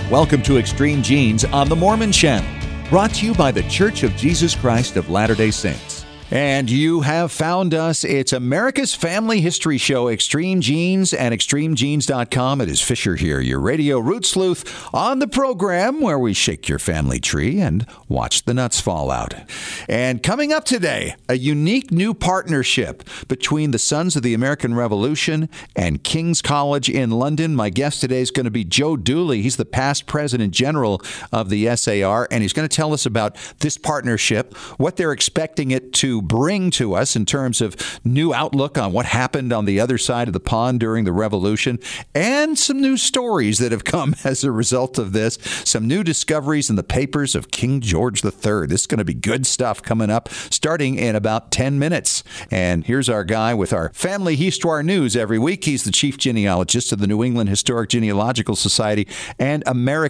Welcome to Extreme Genes on the Mormon Channel, brought to you by the Church of Jesus Christ of Latter-day Saints. And you have found us. It's America's Family History Show, Extreme Genes and ExtremeGenes.com. It is Fisher here, your radio root sleuth, on the program where we shake your family tree and watch the nuts fall out. And coming up today, a unique new partnership between the Sons of the American Revolution and King's College in London. My guest today is going to be Joe Dooley. He's the past President General of the SAR, and he's going to tell us about this partnership, what they're expecting it to bring to us in terms of new outlook on what happened on the other side of the pond during the Revolution, and some new stories that have come as a result of this, some new discoveries in the papers of King George III. This is going to be good stuff coming up starting in about 10 minutes. And here's our guy with our Family Histoire news every week. He's the chief genealogist of the New England Historic Genealogical Society and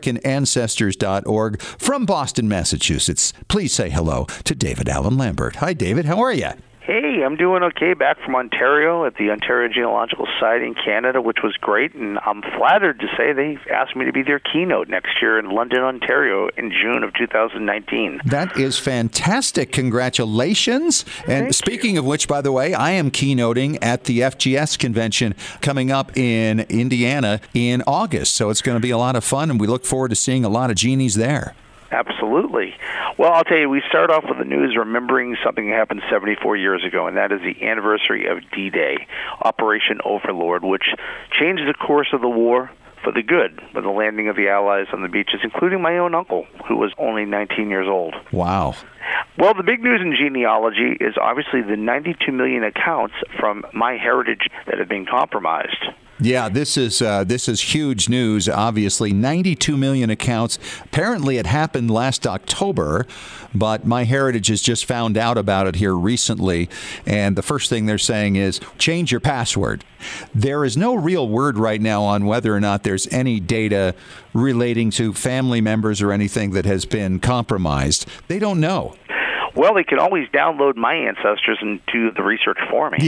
AmericanAncestors.org from Boston, Massachusetts. Please say hello to David Allen Lambert. Hi, David. How are you? Hey, I'm doing okay. Back from Ontario at the Ontario Genealogical Society in Canada, which was great, and I'm flattered to say they've asked me to be their keynote next year in London, Ontario in June of 2019. That is fantastic. Congratulations. And speaking of which, by the way, I am keynoting at the FGS convention coming up in Indiana in August, so it's going to be a lot of fun, and we look forward to seeing a lot of genies there. Absolutely. Well, I'll tell you, we start off with the news remembering something that happened 74 years ago, and that is the anniversary of D-Day, Operation Overlord, which changed the course of the war for the good with the landing of the Allies on the beaches, including my own uncle, who was only 19 years old. Wow. Well, the big news in genealogy is obviously the 92 million accounts from MyHeritage that have been compromised. Yeah, this is huge news, obviously. 92 million accounts. Apparently it happened last October, but MyHeritage has just found out about it here recently. And the first thing they're saying is change your password. There is no real word right now on whether or not there's any data relating to family members or anything that has been compromised. They don't know. Well, they can always download my ancestors and do the research for me.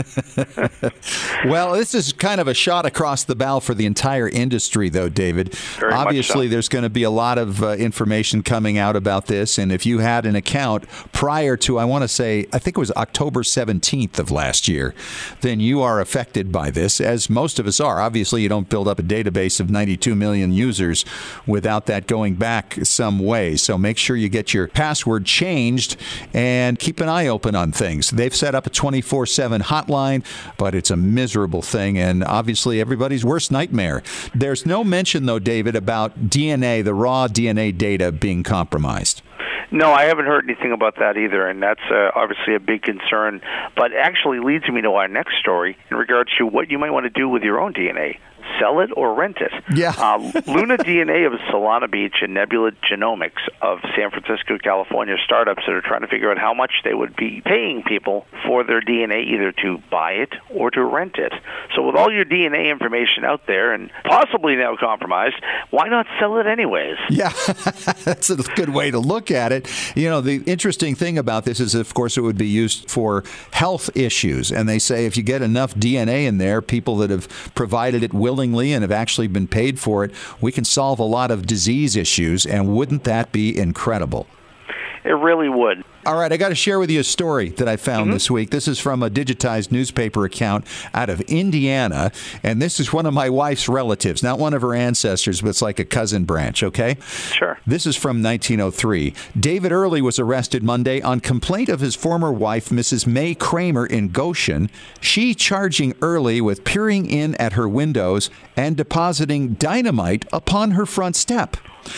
Yeah. Well, this is kind of a shot across the bow for the entire industry, though, David. Very Obviously, much so. There's going to be a lot of information coming out about this. And if you had an account prior to, I think it was October 17th of last year, then you are affected by this, as most of us are. Obviously, you don't build up a database of 92 million users without that going back some way. So make sure you get your password changed and keep an eye open on things. They've set up a 24/7 hotline, but it's a miserable thing and obviously everybody's worst nightmare. There's no mention, though, David, about DNA, the raw DNA data being compromised. No, I haven't heard anything about that either, and that's obviously a big concern, but actually leads me to our next story in regards to what you might want to do with your own DNA. Sell it or rent it. Yeah. Luna DNA of Solana Beach and Nebula Genomics of San Francisco, California startups that are trying to figure out how much they would be paying people for their DNA, either to buy it or to rent it. So with all your DNA information out there and possibly now compromised, why not sell it anyways? Yeah, that's a good way to look at it. You know, the interesting thing about this is, of course, it would be used for health issues. And they say if you get enough DNA in there, people that have provided it willingly and have actually been paid for it, we can solve a lot of disease issues. And wouldn't that be incredible? It really would. All right, I got to share with you a story that I found this week. This is from a digitized newspaper account out of Indiana, and this is one of my wife's relatives, not one of her ancestors, but it's like a cousin branch, okay? Sure. This is from 1903. David Early was arrested Monday on complaint of his former wife, Mrs. May Kramer, in Goshen, she charging Early with peering in at her windows and depositing dynamite upon her front step.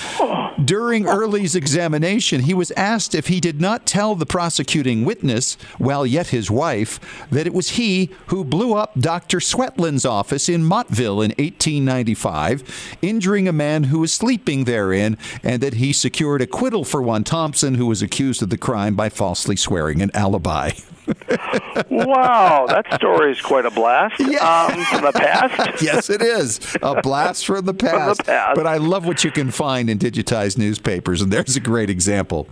During Early's examination, he was asked if he did not tell the prosecuting witness, while yet his wife, that it was he who blew up Dr. Sweatland's office in Mottville in 1895, injuring a man who was sleeping therein, and that he secured acquittal for one Thompson, who was accused of the crime by falsely swearing an alibi. Wow, that story is quite a blast from the past. Yes, it is. A blast from the past. But I love what you can find in digitized newspapers, and there's a great example.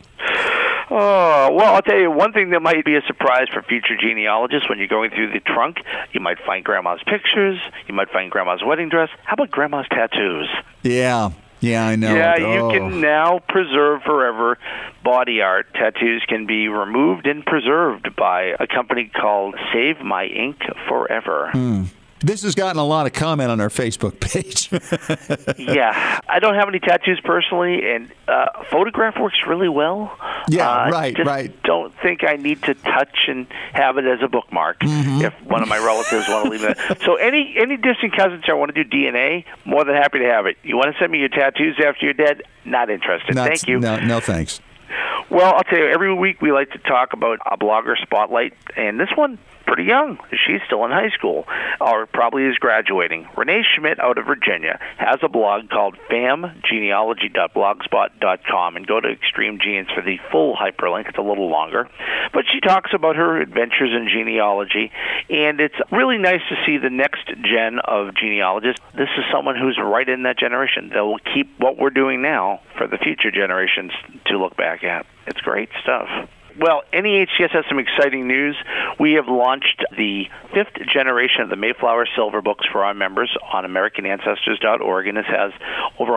Oh, well, I'll tell you one thing that might be a surprise for future genealogists. When you're going through the trunk, you might find Grandma's pictures, you might find Grandma's wedding dress. How about Grandma's tattoos? Yeah. Yeah, I know. Yeah, you can now preserve forever body art. Tattoos can be removed and preserved by a company called Save My Ink Forever. This has gotten a lot of comment on our Facebook page. Yeah, I don't have any tattoos personally, and photograph works really well. Yeah, right. Don't think I need to touch and have it as a bookmark if one of my relatives want to leave it. So any distant cousins that want to do DNA, more than happy to have it. You want to send me your tattoos after you're dead? Not interested. Thank you. No, thanks. Well, I'll tell you, every week we like to talk about a blogger spotlight, and this one, pretty young. She's still in high school, or probably is graduating. Renee Schmidt out of Virginia has a blog called famgenealogy.blogspot.com, and go to Extreme Genes for the full hyperlink. It's a little longer. But she talks about her adventures in genealogy, and it's really nice to see the next gen of genealogists. This is someone who's right in that generation that will keep what we're doing now for the future generations to look back at. It's great stuff. Well, NEHCS has some exciting news. We have launched the 5th generation of the Mayflower Silver Books for our members on AmericanAncestors.org, and this has over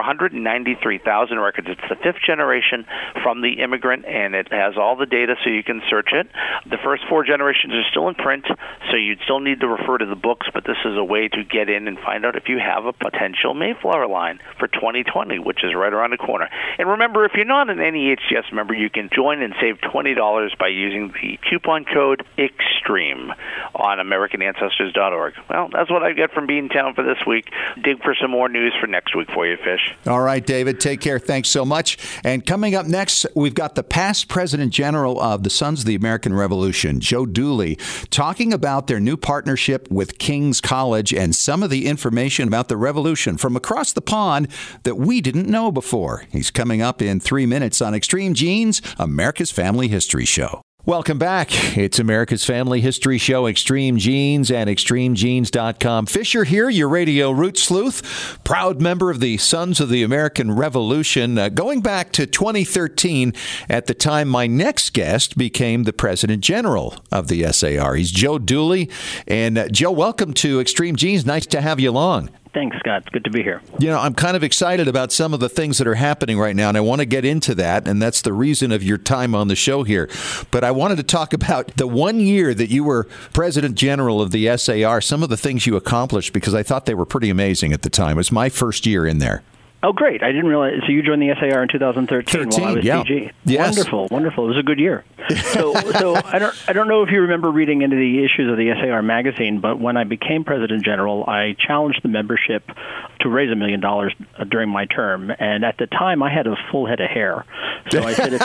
193,000 records. It's the 5th generation from the immigrant, and it has all the data so you can search it. The first 4 generations are still in print, so you'd still need to refer to the books, but this is a way to get in and find out if you have a potential Mayflower line for 2020, which is right around the corner. And remember, if you're not an NEHCS member, you can join and save $20 by using the coupon code EXTREME on AmericanAncestors.org. Well, that's what I get from being in town for this week. Dig for some more news for next week for you, Fish. All right, David. Take care. Thanks so much. And coming up next, we've got the past President General of the Sons of the American Revolution, Joe Dooley, talking about their new partnership with King's College and some of the information about the revolution from across the pond that we didn't know before. He's coming up in 3 minutes on Extreme Genes, America's Family History Show. Welcome back. It's America's Family History Show, Extreme Genes and ExtremeGenes.com. Fisher here, your radio root sleuth, proud member of the Sons of the American Revolution, going back to 2013, at the time my next guest became the President General of the SAR. He's Joe Dooley. And Joe, welcome to Extreme Genes. Nice to have you along. Thanks, Scott. It's good to be here. You know, I'm kind of excited about some of the things that are happening right now, and I want to get into that, and that's the reason of your time on the show here. But I wanted to talk about the 1 year that you were President General of the SAR, some of the things you accomplished, because I thought they were pretty amazing at the time. It was my first year in there. Oh, great. I didn't realize. So you joined the SAR in 2013 while I was PG. Yes. Wonderful. It was a good year. So I don't know if you remember reading into the issues of the SAR magazine, but when I became President General, I challenged the membership to raise $1 million during my term. And at the time, I had a full head of hair. So I said, if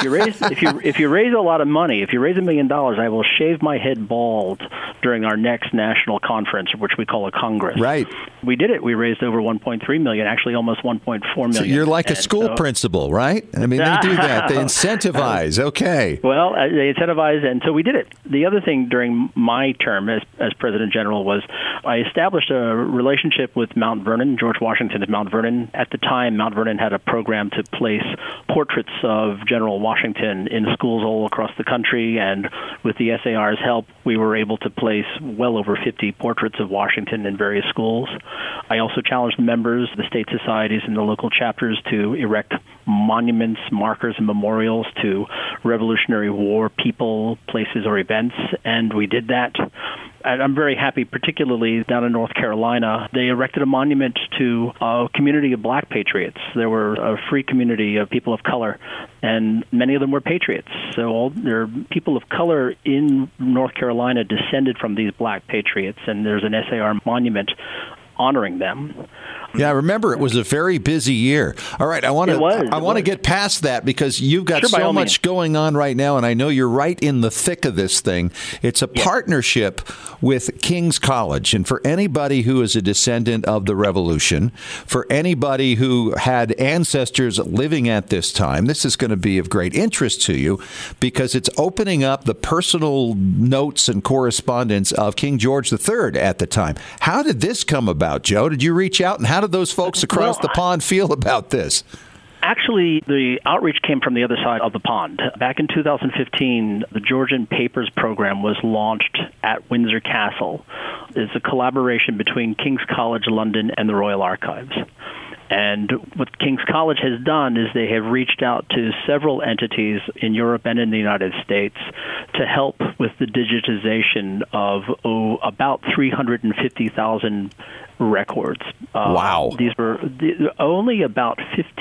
you raise a lot of money, if you raise $1 million, I will shave my head bald during our next national conference, which we call a Congress. Right. We did it. We raised over $1.3 million, actually almost $1.4 million. So you're like a school principal, right? I mean, they do that. They incentivize. Okay. Well, they incentivize, and so we did it. The other thing during my term as President General was I established a relationship with Mount Vernon, George Washington at Mount Vernon. At the time, Mount Vernon had a program to place portraits of General Washington in schools all across the country, and with the SAR's help, we were able to place well over 50 portraits of Washington in various schools. I also challenged the members, the state societies, and the local chapters to erect monuments, markers, and memorials to Revolutionary War people, places, or events, and we did that. I'm very happy, particularly down in North Carolina, they erected a monument to a community of black patriots. There were a free community of people of color, and many of them were patriots. So there are people of color in North Carolina descended from these black patriots, and there's an SAR monument honoring them. Yeah, I remember it was a very busy year. All right, I want to get past that because you've got so much going on right now, and I know you're right in the thick of this thing. It's a partnership with King's College, and for anybody who is a descendant of the Revolution, for anybody who had ancestors living at this time, this is going to be of great interest to you because it's opening up the personal notes and correspondence of King George III at the time. How did this come about, Joe? Did you reach out, and how did those folks across the pond feel about this? Actually, the outreach came from the other side of the pond. Back in 2015, the Georgian Papers program was launched at Windsor Castle. It's a collaboration between King's College London and the Royal Archives. And what King's College has done is they have reached out to several entities in Europe and in the United States to help with the digitization of about 350,000 records. Wow. These were only about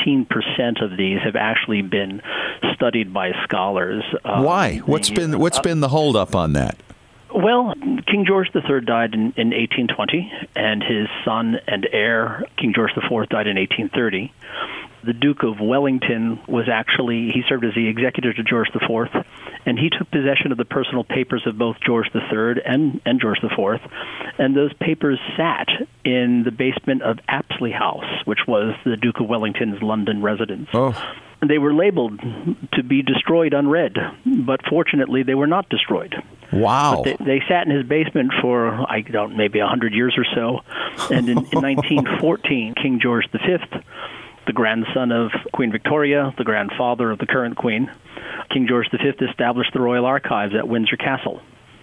15% of these have actually been studied by scholars. Why? What's been the holdup on that? Well, King George III died in 1820, and his son and heir, King George IV, died in 1830. The Duke of Wellington he served as the executor to George IV, and he took possession of the personal papers of both George III and George IV, and those papers sat in the basement of Apsley House, which was the Duke of Wellington's London residence. Oh. They were labeled to be destroyed unread, but fortunately they were not destroyed. Wow. But they sat in his basement for, maybe 100 years or so. And in 1914, King George V, the grandson of Queen Victoria, the grandfather of the current queen, King George V established the Royal Archives at Windsor Castle.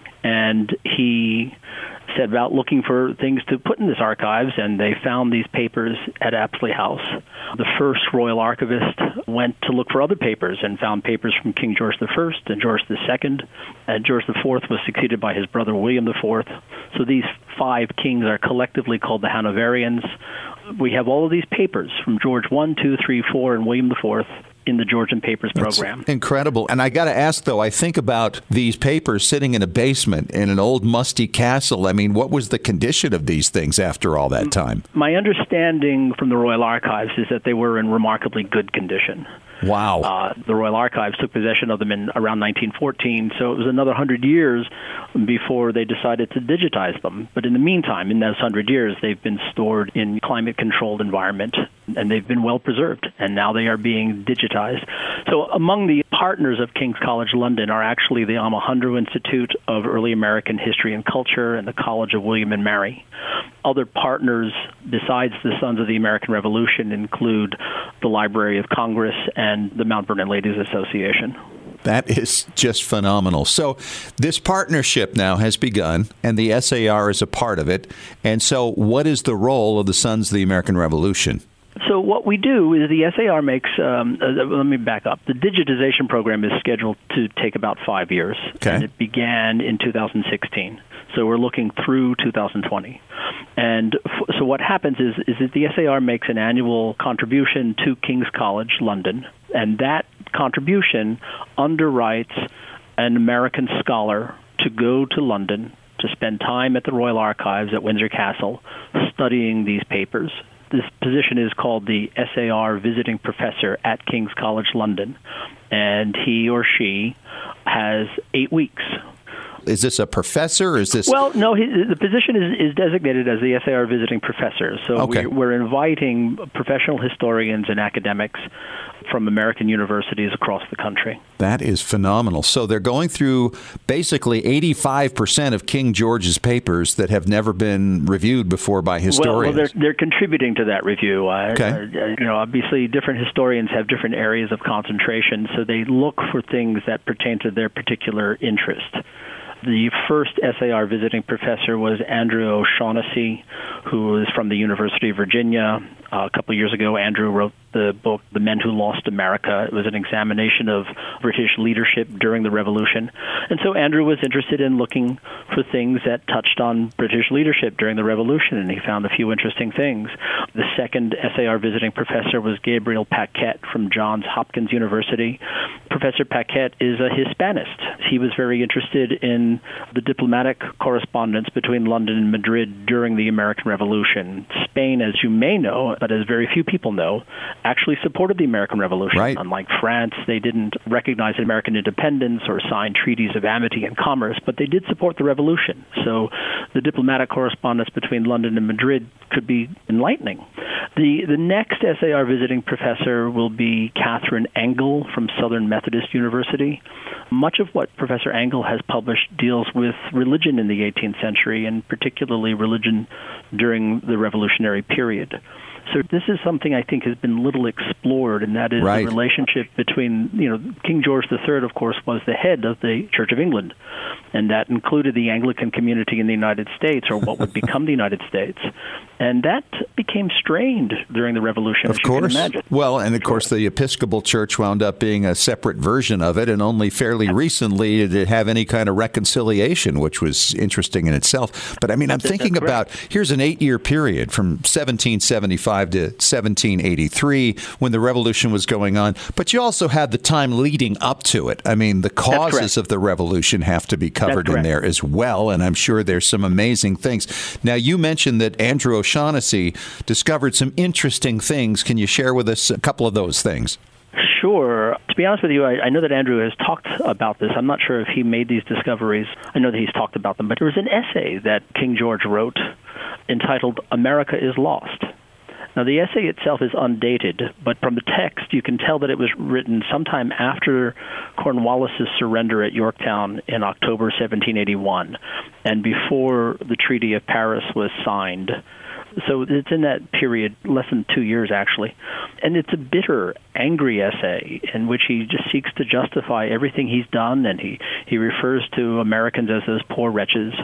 And he set about looking for things to put in this archives, and they found these papers at Apsley House. The first royal archivist went to look for other papers and found papers from King George I and George II, and George IV was succeeded by his brother William IV. So these 5 kings are collectively called the Hanoverians. We have all of these papers from George I, II, III, IV, and William IV in the Georgian Papers program. That's incredible. And I got to ask, though, I think about these papers sitting in a basement in an old musty castle. I mean, what was the condition of these things after all that time? My understanding from the Royal Archives is that they were in remarkably good condition. Wow. The Royal Archives took possession of them in around 1914, so it was another 100 years before they decided to digitize them. But in the meantime, in those 100 years, they've been stored in climate-controlled environment, and they've been well preserved, and now they are being digitized. So among the partners of King's College London are actually the Omohundro Institute of Early American History and Culture and the College of William and Mary. Other partners besides the Sons of the American Revolution include the Library of Congress and the Mount Vernon Ladies Association. That is just phenomenal. So this partnership now has begun, and the SAR is a part of it. And so what is the role of the Sons of the American Revolution? So what we do is the SAR makes, let me back up. The digitization program is scheduled to take about 5 years. Okay. And it began in 2016. So we're looking through 2020. And so what happens is that the SAR makes an annual contribution to King's College London, and that contribution underwrites an American scholar to go to London to spend time at the Royal Archives at Windsor Castle studying these papers. This position is called the SAR Visiting Professor at King's College London, and he or she has 8 weeks. Is this a professor? Is this? Well, no, the position is designated as the SAR Visiting Professor. So okay. we're inviting professional historians and academics from American universities across the country. That is phenomenal. So they're going through basically 85% of King George's papers that have never been reviewed before by historians. Well, they're contributing to that review. Okay. Obviously, different historians have different areas of concentration, so they look for things that pertain to their particular interest. The first SAR visiting professor was Andrew O'Shaughnessy, who is from the University of Virginia. A couple of years ago, Andrew wrote the book, The Men Who Lost America. It was an examination of British leadership during the Revolution. And so Andrew was interested in looking for things that touched on British leadership during the Revolution, and he found a few interesting things. The second SAR visiting professor was Gabriel Paquette from Johns Hopkins University. Professor Paquette is a Hispanist. He was very interested in the diplomatic correspondence between London and Madrid during the American Revolution. Spain, as you may know, but as very few people know, actually supported the American Revolution. Right. Unlike France, they didn't recognize American independence or sign treaties of amity and commerce, but they did support the revolution. So the diplomatic correspondence between London and Madrid could be enlightening. The next SAR visiting professor will be Catherine Engel from Southern Methodist University. Much of what Professor Engel has published deals with religion in the 18th century, and particularly religion during the Revolutionary period. So this is something I think has been little explored, and that is right. The relationship between, King George III, of course, was the head of the Church of England, and that included the Anglican community in the United States, or what would become the United States. And that became strained waned during the Revolution, of as course. You can imagine. Well, and of course, the Episcopal Church wound up being a separate version of it, and only fairly recently did it have any kind of reconciliation, which was interesting in itself. But I mean, I'm thinking about, here's an 8-year period from 1775 to 1783 when the Revolution was going on, but you also had the time leading up to it. I mean, the causes of the Revolution have to be covered in there as well, and I'm sure there's some amazing things. Now, you mentioned that Andrew O'Shaughnessy discovered some interesting things. Can you share with us a couple of those things? Sure. To be honest with you, I know that Andrew has talked about this. I'm not sure if he made these discoveries. I know that he's talked about them, but there was an essay that King George wrote entitled "America is Lost." Now, the essay itself is undated, but from the text, you can tell that it was written sometime after Cornwallis's surrender at Yorktown in October 1781 and before the Treaty of Paris was signed. So it's in that period, less than 2 years, actually. And it's a bitter, angry essay in which he just seeks to justify everything he's done, and he refers to Americans as those poor wretches.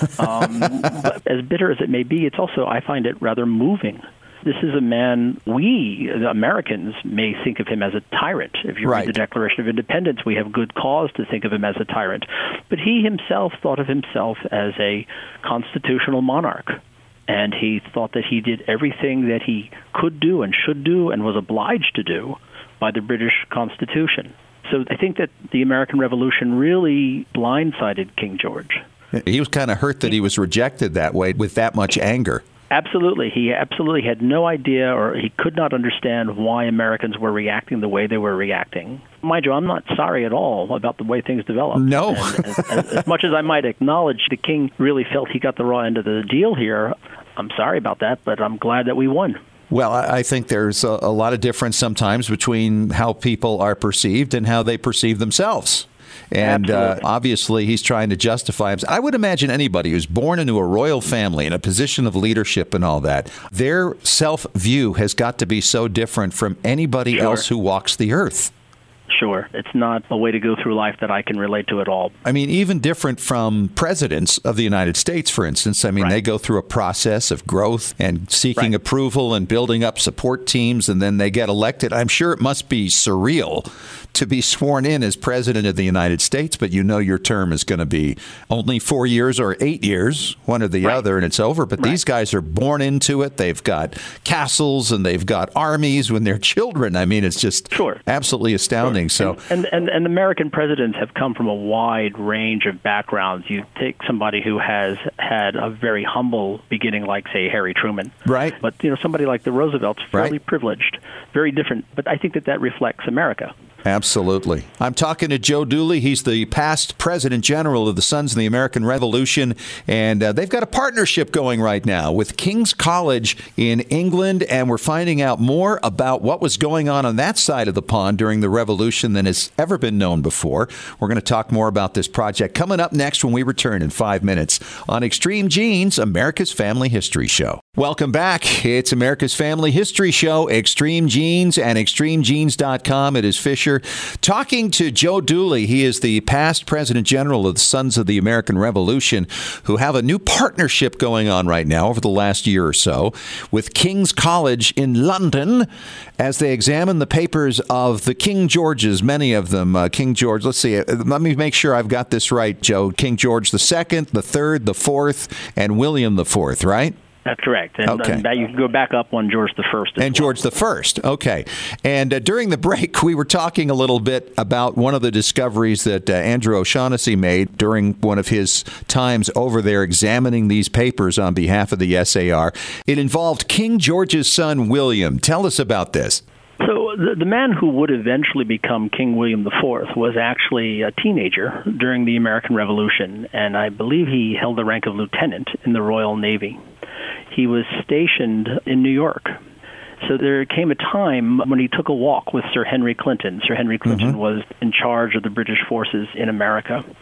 But as bitter as it may be, it's also, I find it rather moving. This is a man, we, the Americans, may think of him as a tyrant. If you read the Declaration of Independence, we have good cause to think of him as a tyrant. But he himself thought of himself as a constitutional monarch. And he thought that he did everything that he could do and should do and was obliged to do by the British Constitution. So I think that the American Revolution really blindsided King George. He was kind of hurt that he was rejected that way with that much anger. Absolutely. He absolutely had no idea, or he could not understand why Americans were reacting the way they were reacting. Mind you, I'm not sorry at all about the way things developed. No. As much as I might acknowledge the king really felt he got the raw end of the deal here, I'm sorry about that, but I'm glad that we won. Well, I think there's a lot of difference sometimes between how people are perceived and how they perceive themselves. And obviously, he's trying to justify himself. I would imagine anybody who's born into a royal family in a position of leadership and all that, their self-view has got to be so different from anybody else who walks the earth. Sure. It's not a way to go through life that I can relate to at all. I mean, even different from presidents of the United States, for instance. I mean, they go through a process of growth and seeking approval and building up support teams, and then they get elected. I'm sure it must be surreal to be sworn in as president of the United States, but you know your term is going to be only 4 years or 8 years, one or the other, and it's over. But these guys are born into it. They've got castles and they've got armies when they're children. I mean, it's just absolutely astounding. So, and American presidents have come from a wide range of backgrounds. You take somebody who has had a very humble beginning, like, say, Harry Truman. Right. But, you know, somebody like the Roosevelts, fairly privileged, very different. But I think that reflects America. Absolutely. I'm talking to Joe Dooley. He's the past President General of the Sons of the American Revolution, and they've got a partnership going right now with King's College in England, and we're finding out more about what was going on that side of the pond during the Revolution than has ever been known before. We're going to talk more about this project coming up next when we return in 5 minutes on Extreme Genes, America's Family History Show. Welcome back. It's America's Family History Show, Extreme Genes and ExtremeGenes.com. It is Fisher talking to Joe Dooley. He is the past President General of the Sons of the American Revolution, who have a new partnership going on right now over the last year or so with King's College in London as they examine the papers of the King Georges, many of them. King George, let's see, let me make sure I've got this right, Joe. King George the Second, the Third, the Fourth, and William the Fourth, right? That's correct. And you can go back up on George the First. And George the First. Okay. And during the break, we were talking a little bit about one of the discoveries that Andrew O'Shaughnessy made during one of his times over there examining these papers on behalf of the SAR. It involved King George's son, William. Tell us about this. So the man who would eventually become King William IV was actually a teenager during the American Revolution, and I believe he held the rank of lieutenant in the Royal Navy. He was stationed in New York. So there came a time when he took a walk with Sir Henry Clinton. Sir Henry Clinton was in charge of the British forces in America.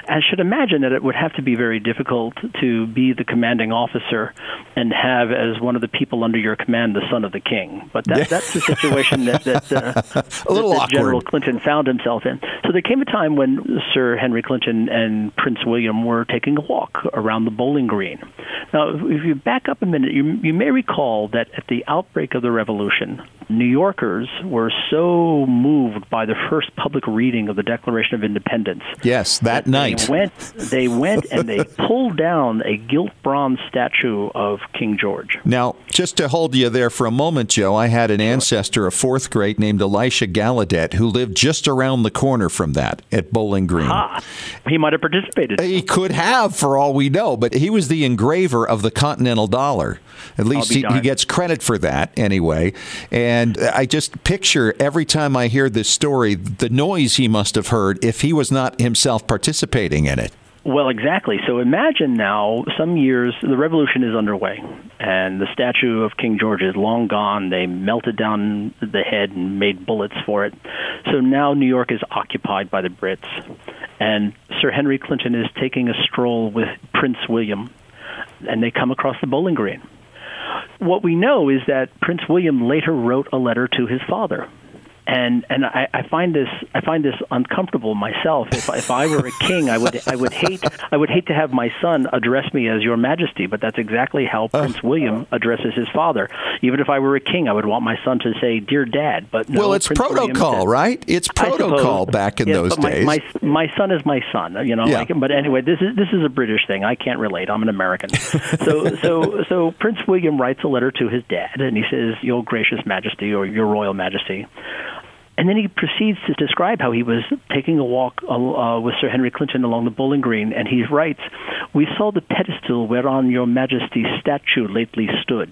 I should imagine that it would have to be very difficult to be the commanding officer and have as one of the people under your command the son of the king. But that's the situation that General Clinton found himself in. So there came a time when Sir Henry Clinton and Prince William were taking a walk around the Bowling Green. Now, if you back up a minute, you may recall that at the outbreak of the Revolution, New Yorkers were so moved by the first public reading of the Declaration of Independence. Yes, that night. They went and they pulled down a gilt bronze statue of King George. Now, just to hold you there for a moment, Joe, I had an ancestor of fourth grade named Elisha Gallaudet who lived just around the corner from that at Bowling Green. He might have participated. He could have, for all we know, but he was the engraver of the Continental Dollar. At least he gets credit for that anyway. And I just picture every time I hear this story, the noise he must have heard if he was not himself participating in it. Well, exactly. So imagine now, some years, the revolution is underway, and the statue of King George is long gone. They melted down the head and made bullets for it. So now New York is occupied by the Brits, and Sir Henry Clinton is taking a stroll with Prince William, and they come across the Bowling Green. What we know is that Prince William later wrote a letter to his father. And I find this uncomfortable myself. If I were a king, I would hate to have my son address me as Your Majesty. But that's exactly how Prince William addresses his father. Even if I were a king, I would want my son to say "Dear Dad." But no, well, it's Prince protocol, right? It's protocol back in those days. My son is my son, you know. Yeah. But anyway, this is a British thing. I can't relate. I'm an American. So Prince William writes a letter to his dad, and he says, "Your Gracious Majesty" or "Your Royal Majesty." And then he proceeds to describe how he was taking a walk with Sir Henry Clinton along the Bowling Green, and he writes, "We saw the pedestal whereon Your Majesty's statue lately stood."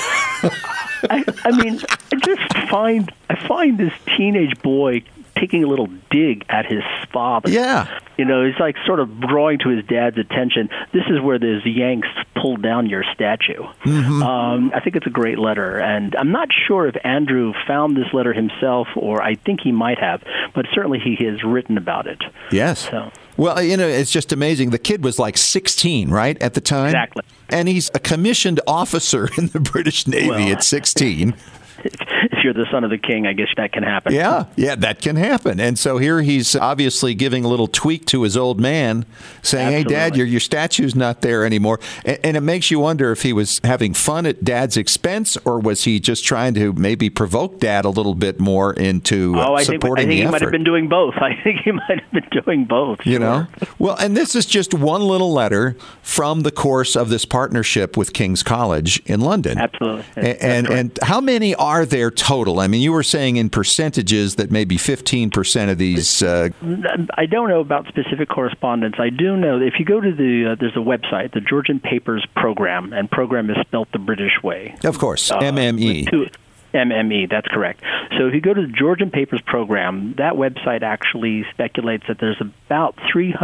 I mean, I find this teenage boy taking a little dig at his father. Yeah. You know, he's like sort of drawing to his dad's attention. This is where those Yanks pulled down your statue. Mm-hmm. I think it's a great letter, and I'm not sure if Andrew found this letter himself, or I think he might have, but certainly he has written about it. Yes. So. Well, you know, it's just amazing. The kid was like 16, right, at the time? Exactly. And he's a commissioned officer in the British Navy at 16. If you're the son of the king, I guess that can happen. Yeah, that can happen. And so here he's obviously giving a little tweak to his old man, saying, Absolutely. "Hey, Dad, your statue's not there anymore." And it makes you wonder if he was having fun at Dad's expense, or was he just trying to maybe provoke Dad a little bit more into supporting the effort? I think he might have been doing both. You know? Well, and this is just one little letter from the course of this partnership with King's College in London. Absolutely. And how many are there total? I mean, you were saying in percentages that maybe 15% of these... I don't know about specific correspondence. I do know that if you go to there's a website, the Georgian Papers Program, and program is spelt the British way. Of course, MME. MME, that's correct. So if you go to the Georgian Papers Program, that website actually speculates that there's about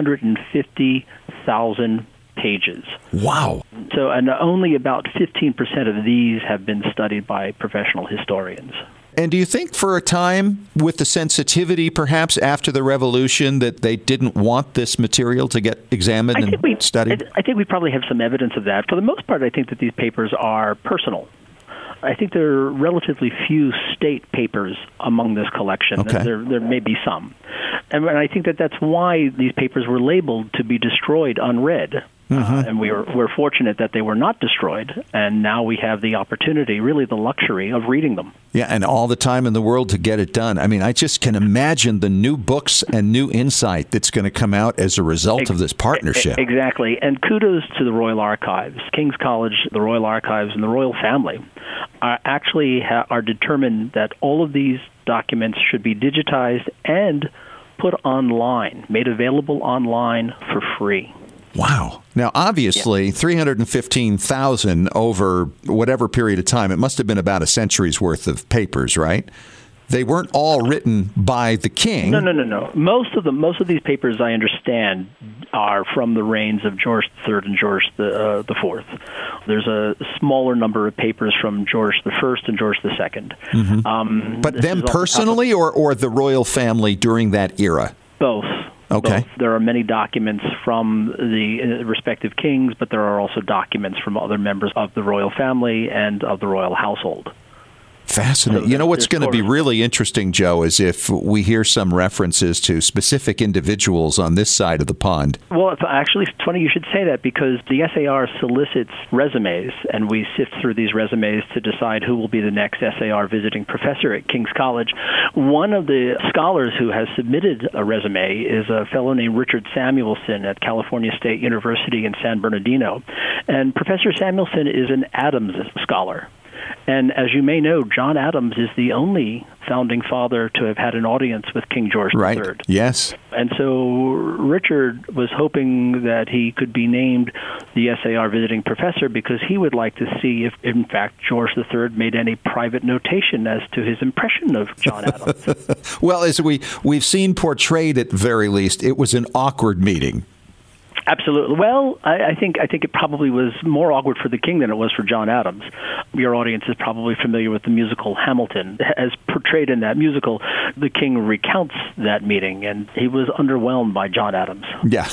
350,000 pages. Wow. So, and only about 15% of these have been studied by professional historians. And do you think for a time, with the sensitivity perhaps after the revolution, that they didn't want this material to get examined and studied? I think we probably have some evidence of that. For the most part, I think that these papers are personal. I think there are relatively few state papers among this collection. Okay. There may be some. And I think that that's why these papers were labeled to be destroyed unread. Mm-hmm. And we're fortunate that they were not destroyed, and now we have the opportunity, really the luxury, of reading them. Yeah, and all the time in the world to get it done. I mean, I just can imagine the new books and new insight that's going to come out as a result of this partnership. Exactly, and kudos to the Royal Archives. King's College, the Royal Archives, and the Royal Family are determined that all of these documents should be digitized and put online, made available online for free. Wow. Now, obviously, 315,000 over whatever period of time, it must have been about a century's worth of papers, right? They weren't all written by the king. No. Most of these papers, I understand, are from the reigns of George III and George the IV. There's a smaller number of papers from George I and George II. Mm-hmm. But them personally, or the royal family during that era? Both. Okay. There are many documents from the respective kings, but there are also documents from other members of the royal family and of the royal household. Fascinating. You know what's going to be really interesting, Joe, is if we hear some references to specific individuals on this side of the pond. Well, it's funny you should say that, because the SAR solicits resumes, and we sift through these resumes to decide who will be the next SAR visiting professor at King's College. One of the scholars who has submitted a resume is a fellow named Richard Samuelson at California State University in San Bernardino. And Professor Samuelson is an Adams scholar. And as you may know, John Adams is the only founding father to have had an audience with King George III. Right, yes. And so Richard was hoping that he could be named the SAR visiting professor because he would like to see if, in fact, George III made any private notation as to his impression of John Adams. Well, as we've seen portrayed at very least, it was an awkward meeting. Absolutely. Well, I think it probably was more awkward for the king than it was for John Adams. Your audience is probably familiar with the musical Hamilton. As portrayed in that musical, the king recounts that meeting, and he was underwhelmed by John Adams. Yeah,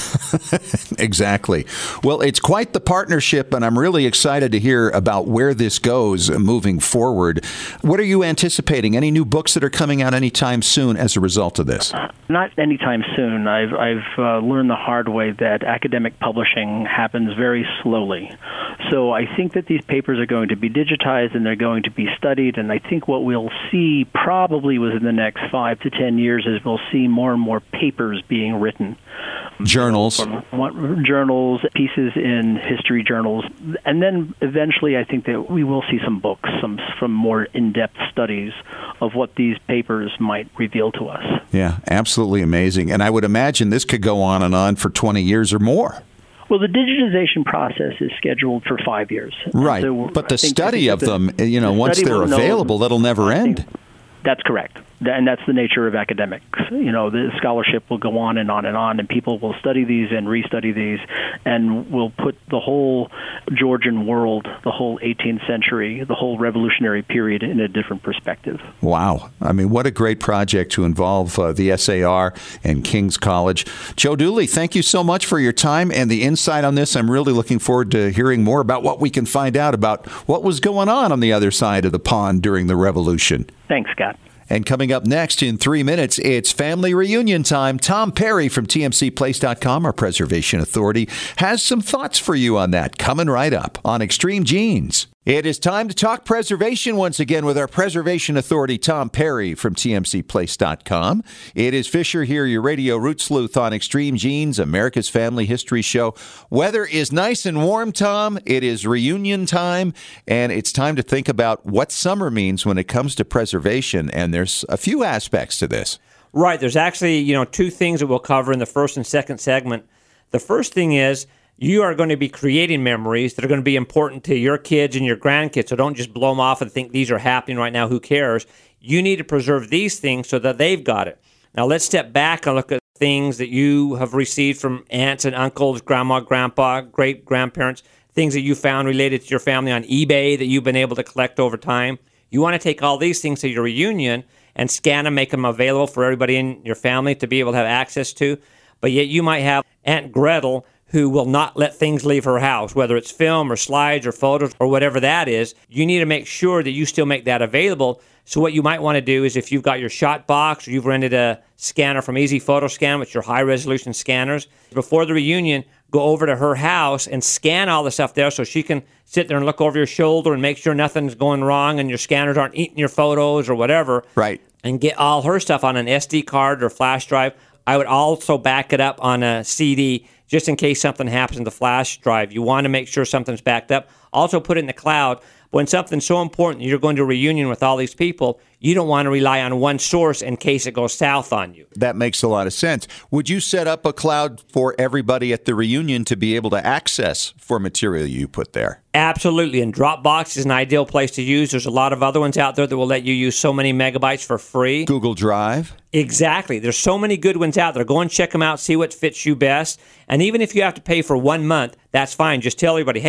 exactly. Well, it's quite the partnership, and I'm really excited to hear about where this goes moving forward. What are you anticipating? Any new books that are coming out anytime soon as a result of this? Not anytime soon. I've learned the hard way that academic publishing happens very slowly. So I think that these papers are going to be digitized and they're going to be studied, and I think what we'll see probably within the next 5 to 10 years is we'll see more and more papers being written. Journals. Journals, pieces in history journals, and then eventually I think that we will see some books, some more in-depth studies of what these papers might reveal to us. Yeah, absolutely amazing. And I would imagine this could go on and on for 20 years or more. Well, the digitization process is scheduled for 5 years. Right, so but the study of them, once they're available, that'll never end. That's correct. And that's the nature of academics. The scholarship will go on and on and on, and people will study these and restudy these, and will put the whole Georgian world, the whole 18th century, the whole revolutionary period in a different perspective. Wow. I mean, what a great project to involve the SAR and King's College. Joe Dooley, thank you so much for your time and the insight on this. I'm really looking forward to hearing more about what we can find out about what was going on the other side of the pond during the Revolution. Thanks, Scott. And coming up next in 3 minutes, it's family reunion time. Tom Perry from TMCPlace.com, our preservation authority, has some thoughts for you on that coming right up on Extreme Genes. It is time to talk preservation once again with our preservation authority, Tom Perry from TMCPlace.com. It is Fisher here, your radio root sleuth on Extreme Genes, America's Family History Show. Weather is nice and warm, Tom. It is reunion time, and it's time to think about what summer means when it comes to preservation, and there's a few aspects to this. Right. There's actually, two things that we'll cover in the first and second segment. The first thing is, you are going to be creating memories that are going to be important to your kids and your grandkids. So don't just blow them off and think these are happening right now. Who cares? You need to preserve these things so that they've got it. Now let's step back and look at things that you have received from aunts and uncles, grandma, grandpa, great-grandparents, things that you found related to your family on eBay that you've been able to collect over time. You want to take all these things to your reunion and scan them, make them available for everybody in your family to be able to have access to. But yet you might have Aunt Gretel who will not let things leave her house, whether it's film or slides or photos or whatever that is. You need to make sure that you still make that available. So what you might want to do is if you've got your shot box or you've rented a scanner from Easy Photo Scan, which are high-resolution scanners, before the reunion, go over to her house and scan all the stuff there so she can sit there and look over your shoulder and make sure nothing's going wrong and your scanners aren't eating your photos or whatever. Right. And get all her stuff on an SD card or flash drive. I would also back it up on a CD just in case something happens in the flash drive. You want to make sure something's backed up. Also put it in the cloud. When something's so important, you're going to a reunion with all these people, you don't want to rely on one source in case it goes south on you. That makes a lot of sense. Would you set up a cloud for everybody at the reunion to be able to access for material you put there? Absolutely, and Dropbox is an ideal place to use. There's a lot of other ones out there that will let you use so many megabytes for free. Google Drive? Exactly. There's so many good ones out there. Go and check them out, see what fits you best. And even if you have to pay for 1 month, that's fine. Just tell everybody, hey,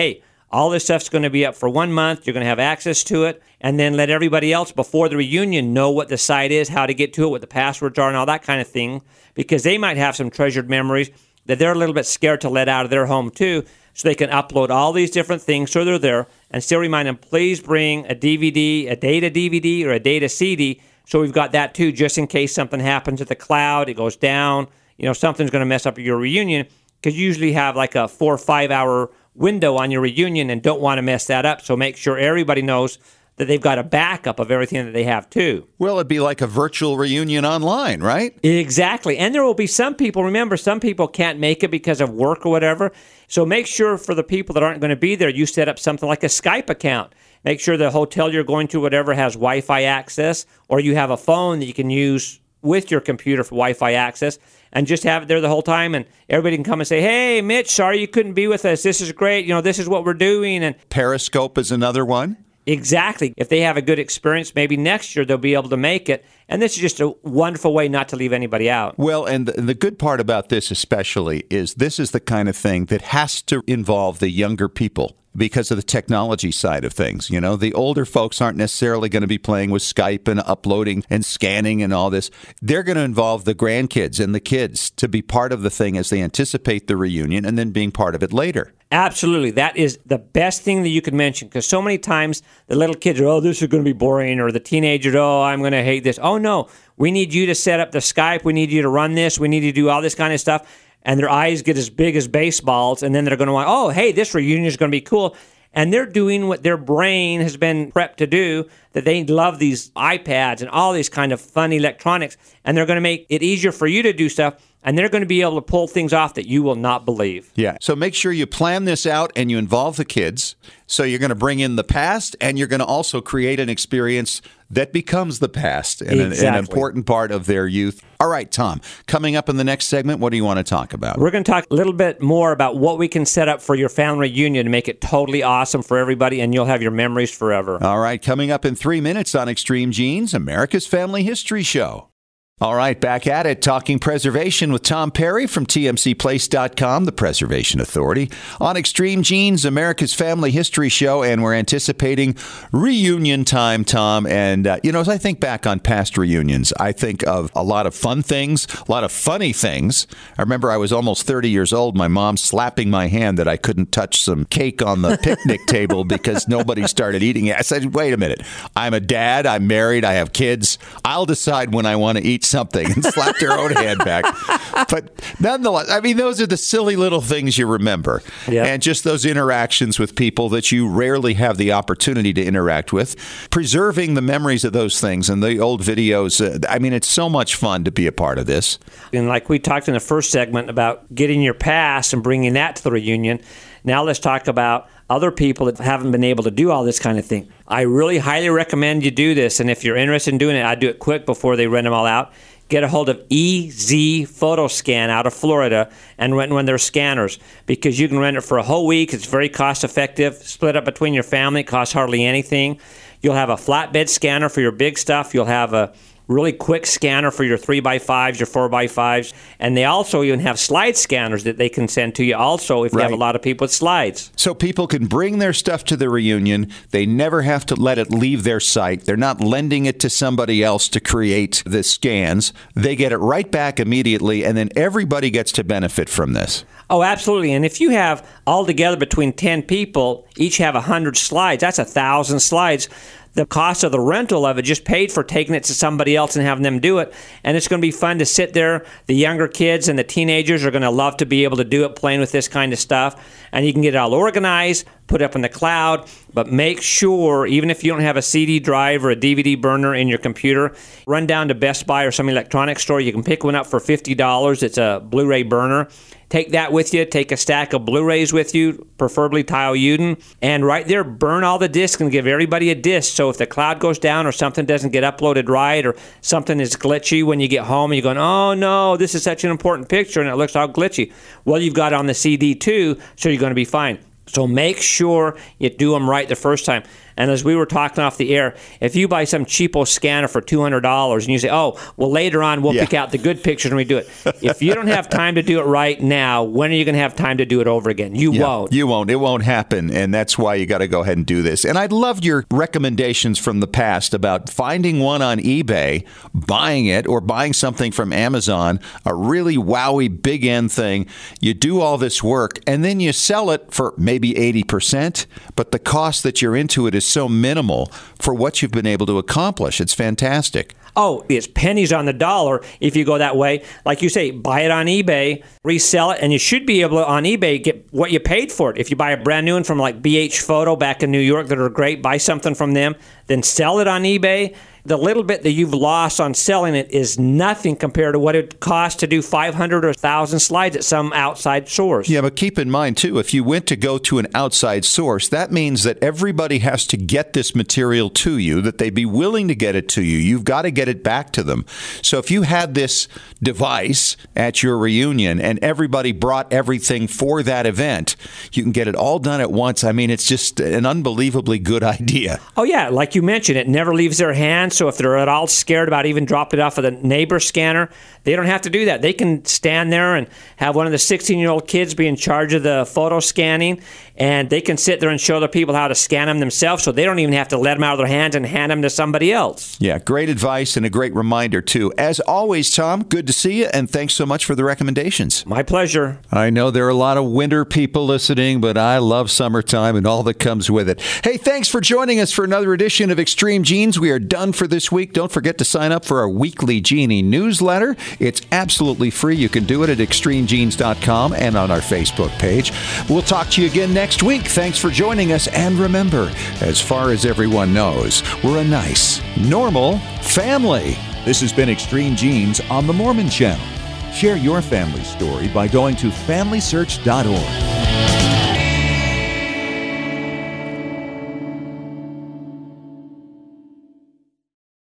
All this stuff's going to be up for 1 month. You're going to have access to it. And then let everybody else before the reunion know what the site is, how to get to it, what the passwords are, and all that kind of thing. Because they might have some treasured memories that they're a little bit scared to let out of their home too. So they can upload all these different things so they're there. And still remind them, please bring a DVD, a data DVD, or a data CD. So we've got that too, just in case something happens at the cloud, it goes down, something's going to mess up your reunion. Because you usually have like a 4 or 5 hour window on your reunion and don't want to mess that up. So make sure everybody knows that they've got a backup of everything that they have too. Well, it'd be like a virtual reunion online, right? Exactly. And there will be some people, remember, some people can't make it because of work or whatever. So make sure for the people that aren't going to be there, you set up something like a Skype account. Make sure the hotel you're going to, whatever, has Wi-Fi access, or you have a phone that you can use with your computer for Wi-Fi access, and just have it there the whole time, and everybody can come and say, hey, Mitch, sorry you couldn't be with us. This is great. This is what we're doing. And Periscope is another one. Exactly. If they have a good experience, maybe next year they'll be able to make it. And this is just a wonderful way not to leave anybody out. Well, and the good part about this especially is this is the kind of thing that has to involve the younger people because of the technology side of things. The older folks aren't necessarily going to be playing with Skype and uploading and scanning and all this. They're going to involve the grandkids and the kids to be part of the thing as they anticipate the reunion and then being part of it later. Absolutely. That is the best thing that you could mention, because so many times the little kids are, this is going to be boring, or the teenagers, I'm going to hate this. Oh, no, we need you to set up the Skype. We need you to run this. We need you to do all this kind of stuff. And their eyes get as big as baseballs, and then they're going to want, hey, this reunion is going to be cool. And they're doing what their brain has been prepped to do, that they love these iPads and all these kind of fun electronics, and they're going to make it easier for you to do stuff, and they're going to be able to pull things off that you will not believe. Yeah, so make sure you plan this out and you involve the kids. So you're going to bring in the past, and you're going to also create an experience that becomes the past and an important part of their youth. All right, Tom, coming up in the next segment, what do you want to talk about? We're going to talk a little bit more about what we can set up for your family reunion to make it totally awesome for everybody, and you'll have your memories forever. All right, coming up in 3 minutes on Extreme Genes, America's Family History Show. All right, back at it, talking preservation with Tom Perry from TMCplace.com, the Preservation Authority, on Extreme Genes, America's Family History Show, and we're anticipating reunion time, Tom. And, as I think back on past reunions, I think of a lot of fun things, a lot of funny things. I remember I was almost 30 years old, my mom slapping my hand that I couldn't touch some cake on the picnic table because nobody started eating it. I said, wait a minute, I'm a dad, I'm married, I have kids. I'll decide when I want to eat something, and slapped her own hand back. But nonetheless, those are the silly little things you remember. Yep. And just those interactions with people that you rarely have the opportunity to interact with. Preserving the memories of those things and the old videos. It's so much fun to be a part of this. And like we talked in the first segment about getting your past and bringing that to the reunion, now let's talk about other people that haven't been able to do all this kind of thing. I really highly recommend you do this, and if you're interested in doing it, I'd do it quick before they rent them all out. Get a hold of EZ Photoscan out of Florida and rent one of their scanners, because you can rent it for a whole week. It's very cost effective. Split up between your family. It costs hardly anything. You'll have a flatbed scanner for your big stuff. You'll have a really quick scanner for your 3x5s, your 4x5s. And they also even have slide scanners that they can send to you also if you have a lot of people with slides. So people can bring their stuff to the reunion. They never have to let it leave their site. They're not lending it to somebody else to create the scans. They get it right back immediately, and then everybody gets to benefit from this. Oh, absolutely. And if you have altogether between 10 people, each have 100 slides, that's 1,000 slides. The cost of the rental of it just paid for taking it to somebody else and having them do it. And it's going to be fun to sit there. The younger kids and the teenagers are going to love to be able to do it, playing with this kind of stuff. And you can get it all organized, put it up in the cloud, but make sure, even if you don't have a CD drive or a DVD burner in your computer, run down to Best Buy or some electronics store. You can pick one up for $50. It's a Blu-ray burner. Take that with you. Take a stack of Blu-rays with you, preferably Taiyo-Yuden, and right there, burn all the discs and give everybody a disc. So if the cloud goes down or something doesn't get uploaded right or something is glitchy when you get home and you're going, oh no, this is such an important picture and it looks all glitchy. Well, you've got it on the CD too, so you're going to be fine. So make sure you do them right the first time. And as we were talking off the air, if you buy some cheapo scanner for $200 and you say, oh, well, later on we'll pick out the good pictures and we do it. If you don't have time to do it right now, when are you going to have time to do it over again? You won't. You won't. It won't happen. And that's why you got to go ahead and do this. And I loved your recommendations from the past about finding one on eBay, buying it, or buying something from Amazon, a really wowy, big end thing. You do all this work, and then you sell it for maybe 80%, but the cost that you're into it is so minimal for what you've been able to accomplish. It's fantastic. Oh, it's pennies on the dollar if you go that way. Like you say, buy it on eBay, resell it, and you should be able to, on eBay, get what you paid for it. If you buy a brand new one from like BH Photo back in New York that are great, buy something from them, then sell it on eBay. The little bit that you've lost on selling it is nothing compared to what it costs to do 500 or 1,000 slides at some outside source. Yeah, but keep in mind, too, if you went to go to an outside source, that means that everybody has to get this material to you, that they'd be willing to get it to you. You've got to get it back to them. So if you had this device at your reunion and everybody brought everything for that event, you can get it all done at once. I mean, it's just an unbelievably good idea. Oh, yeah. Like you mentioned, it never leaves their hands. So if they're at all scared about even dropping it off of the neighbor scanner, they don't have to do that. They can stand there and have one of the 16-year-old kids be in charge of the photo scanning, and they can sit there and show the people how to scan them themselves, so they don't even have to let them out of their hands and hand them to somebody else. Yeah, great advice and a great reminder, too. As always, Tom, good to see you, and thanks so much for the recommendations. My pleasure. I know there are a lot of winter people listening, but I love summertime and all that comes with it. Hey, thanks for joining us for another edition of Extreme Genes. We are done for this week. Don't forget to sign up for our weekly Genie newsletter. It's absolutely free. You can do it at extremegenes.com and on our Facebook page. We'll talk to you again next week. Thanks for joining us. And remember, as far as everyone knows, we're a nice, normal family. This has been Extreme Genes on the Mormon Channel. Share your family story by going to FamilySearch.org.